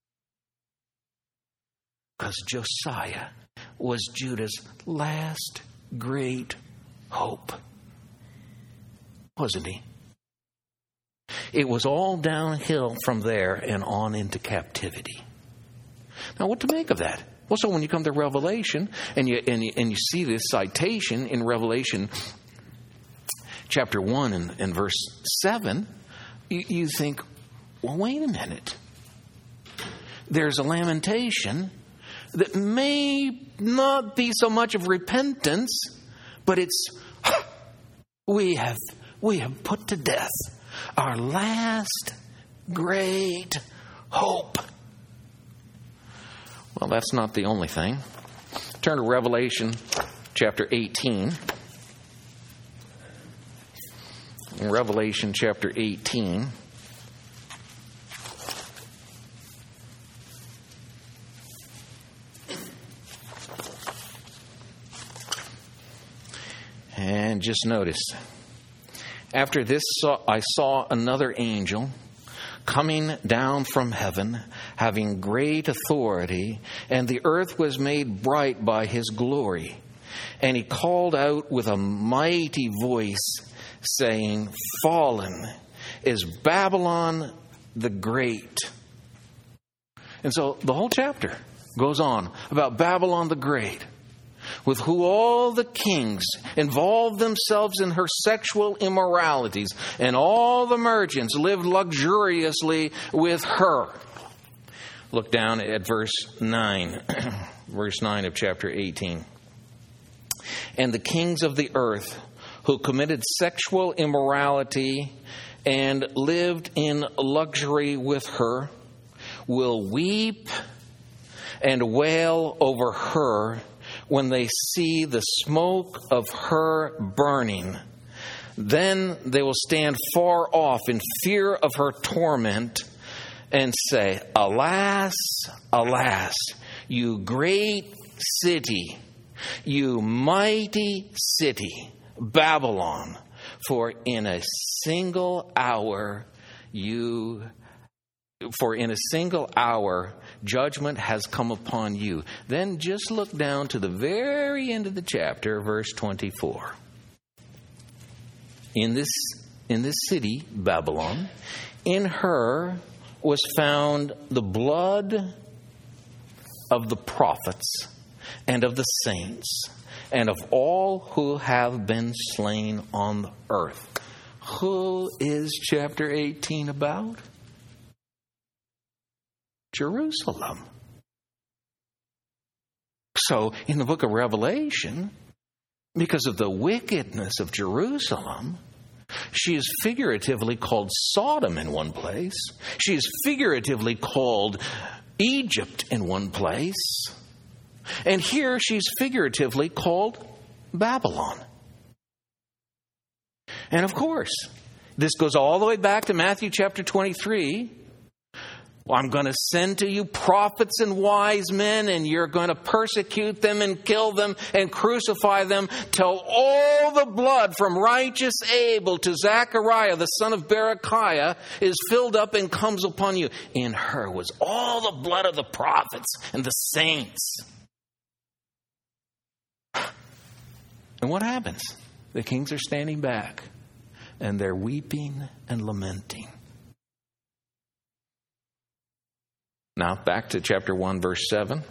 Because Josiah was Judah's last great hope. Wasn't he? It was all downhill from there and on into captivity. Now, what to make of that? Well, so when you come to Revelation and you and you, and you see this citation in Revelation chapter one and, and verse seven, you, you think, well, wait a minute. There's a lamentation that may not be so much of repentance, but it's we have we have put to death our last great hope. Well, that's not the only thing. Turn to Revelation chapter eighteen. In Revelation chapter eighteen. And just notice, after this I saw another angel coming down from heaven, having great authority, and the earth was made bright by his glory. And he called out with a mighty voice, saying, Fallen is Babylon the Great. And so the whole chapter goes on about Babylon the Great, with who all the kings involved themselves in her sexual immoralities, and all the merchants lived luxuriously with her. Look down at verse nine, verse nine of chapter eighteen. And the kings of the earth who committed sexual immorality and lived in luxury with her will weep and wail over her when they see the smoke of her burning. Then they will stand far off in fear of her torment and say, Alas, alas, you great city, you mighty city, Babylon, for in a single hour you For in a single hour, judgment has come upon you. Then just look down to the very end of the chapter, verse twenty-four. In this, in this city, Babylon, in her was found the blood of the prophets and of the saints and of all who have been slain on the earth. Who is chapter eighteen about? Jerusalem. So, in the book of Revelation, because of the wickedness of Jerusalem, she is figuratively called Sodom in one place. She is figuratively called Egypt in one place. And here she's figuratively called Babylon. And of course, this goes all the way back to Matthew chapter twenty-three. I'm going to send to you prophets and wise men, and you're going to persecute them and kill them and crucify them till all the blood from righteous Abel to Zechariah, the son of Berechiah, is filled up and comes upon you. In her was all the blood of the prophets and the saints. And what happens? The kings are standing back, and they're weeping and lamenting. Now, back to chapter one, verse seven.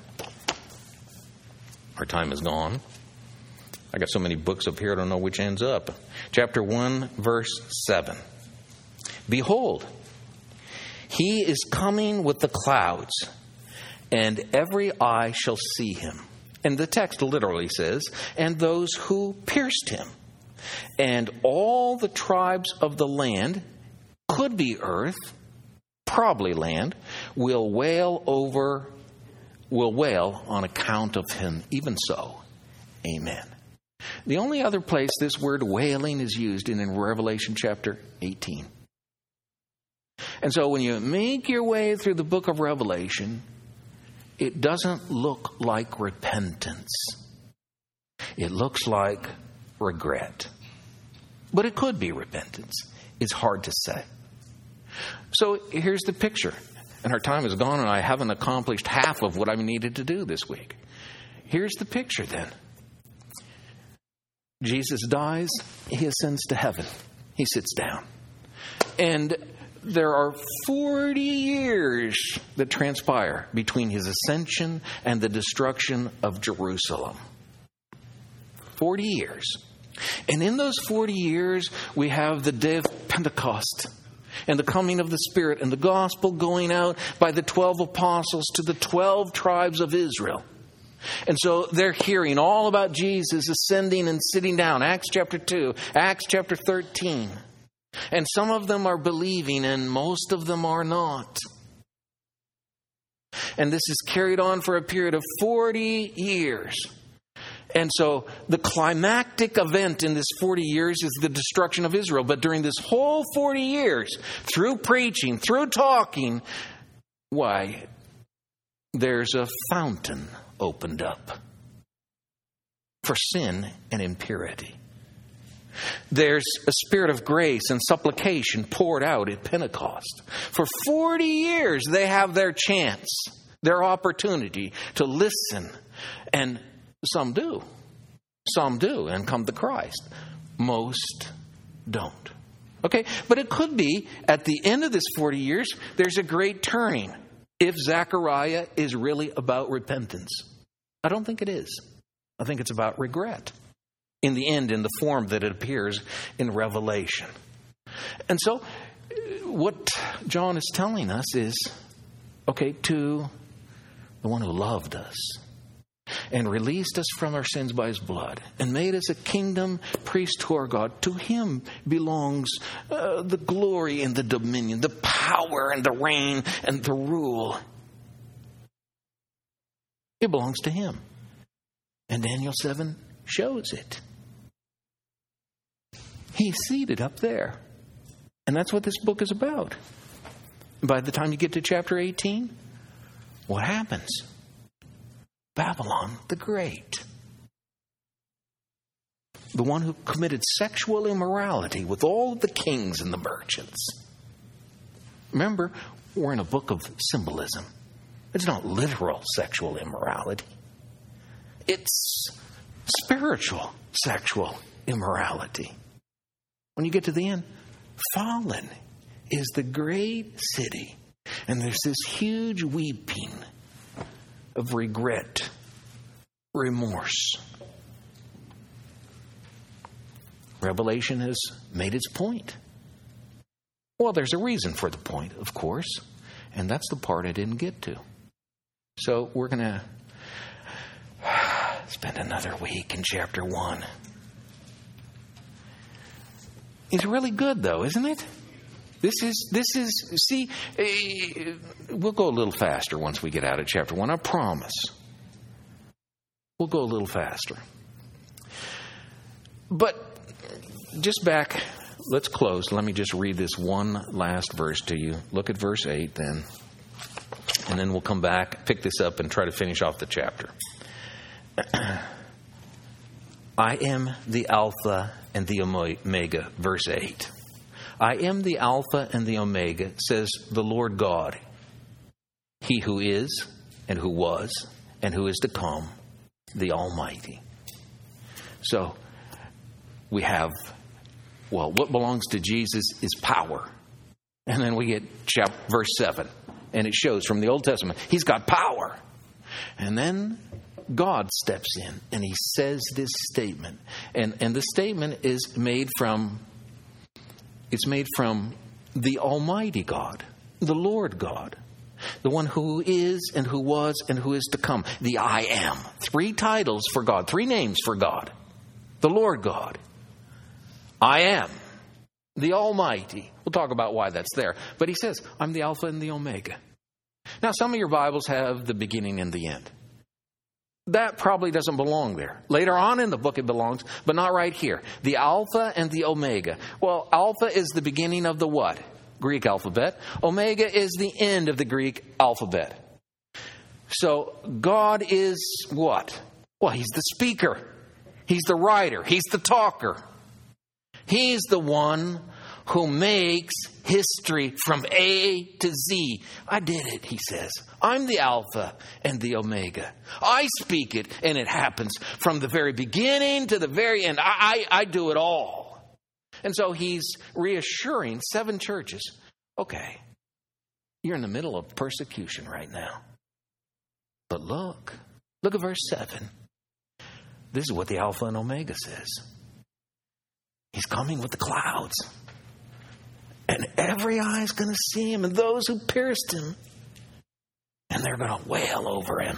Our time is gone. I got so many books up here, I don't know which end's up. Chapter one, verse seven. Behold, he is coming with the clouds, and every eye shall see him. And the text literally says, and those who pierced him. And all the tribes of the land, could be earth, probably land, will wail over, will wail on account of him. Even so, amen. The only other place this word wailing is used in, in Revelation chapter eighteen. And so when you make your way through the book of Revelation, it doesn't look like repentance. It looks like regret. But it could be repentance. It's hard to say. So here's the picture. And our time is gone, and I haven't accomplished half of what I needed to do this week. Here's the picture then. Jesus dies. He ascends to heaven. He sits down. And there are forty years that transpire between his ascension and the destruction of Jerusalem. forty years. And in those forty years, we have the day of Pentecost and the coming of the Spirit and the gospel going out by the twelve apostles to the twelve tribes of Israel. And so they're hearing all about Jesus ascending and sitting down. Acts chapter two, Acts chapter thirteen. And some of them are believing and most of them are not. And this is carried on for a period of forty years. And so the climactic event in this forty years is the destruction of Israel. But during this whole forty years, through preaching, through talking, why, there's a fountain opened up for sin and impurity. There's a spirit of grace and supplication poured out at Pentecost. For forty years, they have their chance, their opportunity to listen. And some do. Some do and come to Christ. Most don't. Okay, but it could be at the end of this forty years, there's a great turning if Zechariah is really about repentance. I don't think it is. I think it's about regret. In the end, in the form that it appears in Revelation. And so, what John is telling us is, okay, to the one who loved us and released us from our sins by his blood and made us a kingdom, priest to our God, to him belongs uh, the glory and the dominion, the power and the reign and the rule. It belongs to him. And Daniel seven shows it. He's seated up there. And that's what this book is about. By the time you get to chapter eighteen, what happens? Babylon the Great. The one who committed sexual immorality with all of the kings and the merchants. Remember, we're in a book of symbolism. It's not literal sexual immorality. It's spiritual sexual immorality. When you get to the end, fallen is the great city. And there's this huge weeping of regret, remorse. Revelation has made its point. Well, there's a reason for the point, of course. And that's the part I didn't get to. So we're going to spend another week in chapter one. It's really good, though, isn't it? This is, this is, see, uh, we'll go a little faster once we get out of chapter one, I promise. We'll go a little faster. But just back, let's close. Let me just read this one last verse to you. Look at verse eight then. And then we'll come back, pick this up, and try to finish off the chapter. I am the Alpha and the Omega, verse eight. I am the Alpha and the Omega, says the Lord God, he who is and who was and who is to come, the Almighty. So we have, well, what belongs to Jesus is power. And then we get chapter, verse seven, and it shows from the Old Testament, he's got power. And then God steps in and he says this statement. And, and the statement is made from, it's made from the Almighty God, the Lord God, the one who is and who was and who is to come, the I am. Three titles for God, three names for God. The Lord God, I am, the Almighty. We'll talk about why that's there. But he says, I'm the Alpha and the Omega. Now, some of your Bibles have the beginning and the end. That probably doesn't belong there. Later on in the book it belongs, but not right here. The Alpha and the Omega. Well, Alpha is the beginning of the what? Greek alphabet. Omega is the end of the Greek alphabet. So God is what? Well, he's the speaker. He's the writer. He's the talker. He's the one who makes history from A to Z. I did it, he says. I'm the Alpha and the Omega. I speak it and it happens from the very beginning to the very end. I, I, I do it all. And so he's reassuring seven churches. Okay, you're in the middle of persecution right now. But look, look at verse seven. This is what the Alpha and Omega says. He's coming with the clouds. And every eye is going to see him, and those who pierced him. And they're going to wail over him.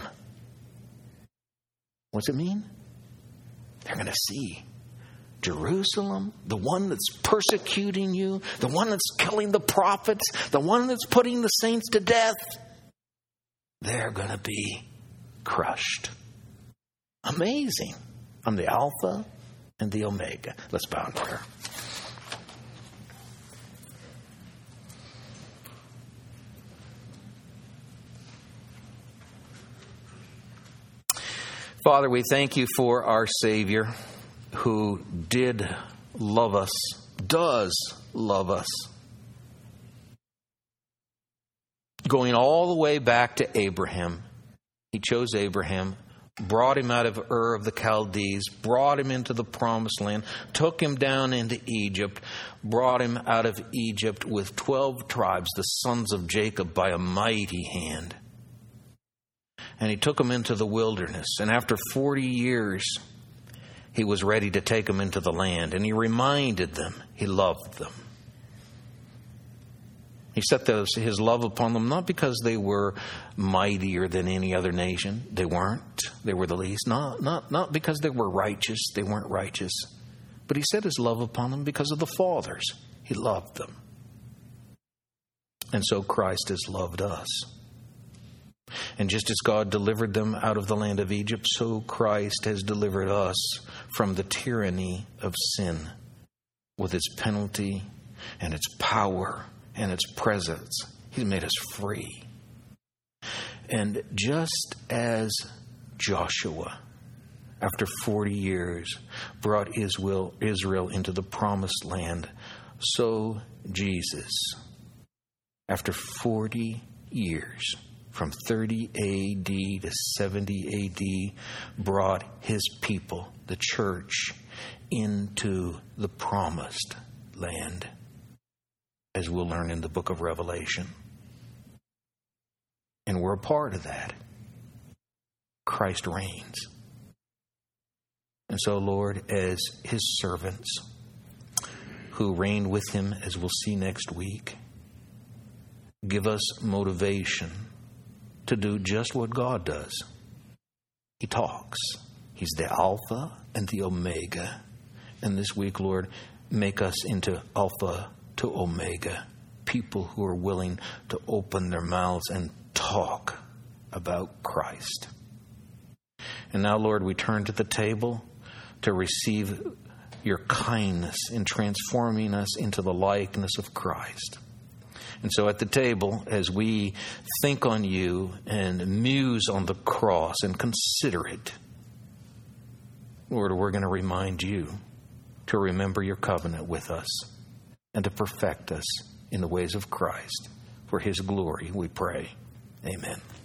What's it mean? They're going to see Jerusalem, the one that's persecuting you, the one that's killing the prophets, the one that's putting the saints to death. They're going to be crushed. Amazing. I'm the Alpha and the Omega. Let's bow in prayer. Father, we thank you for our Savior who did love us, does love us. Going all the way back to Abraham, he chose Abraham, brought him out of Ur of the Chaldees, brought him into the promised land, took him down into Egypt, brought him out of Egypt with twelve tribes, the sons of Jacob, by a mighty hand. And he took them into the wilderness. And after forty years, he was ready to take them into the land. And he reminded them he loved them. He set those, his love upon them, not because they were mightier than any other nation. They weren't. They were the least. Not, not, not because they were righteous. They weren't righteous. But he set his love upon them because of the fathers. He loved them. And so Christ has loved us. And just as God delivered them out of the land of Egypt, so Christ has delivered us from the tyranny of sin with its penalty and its power and its presence. He's made us free. And just as Joshua, after forty years, brought Israel, Israel into the promised land, so Jesus, after forty years, from thirty A D to seventy A D, brought his people, the church, into the promised land, as we'll learn in the book of Revelation. And we're a part of that. Christ reigns. And so, Lord, as his servants who reign with him, as we'll see next week, give us motivation to do just what God does. He talks. He's the Alpha and the Omega. And this week, Lord, make us into Alpha to Omega, people who are willing to open their mouths and talk about Christ. And now, Lord, we turn to the table to receive your kindness in transforming us into the likeness of Christ. And so at the table, as we think on you and muse on the cross and consider it, Lord, we're going to remind you to remember your covenant with us and to perfect us in the ways of Christ. For his glory, we pray. Amen.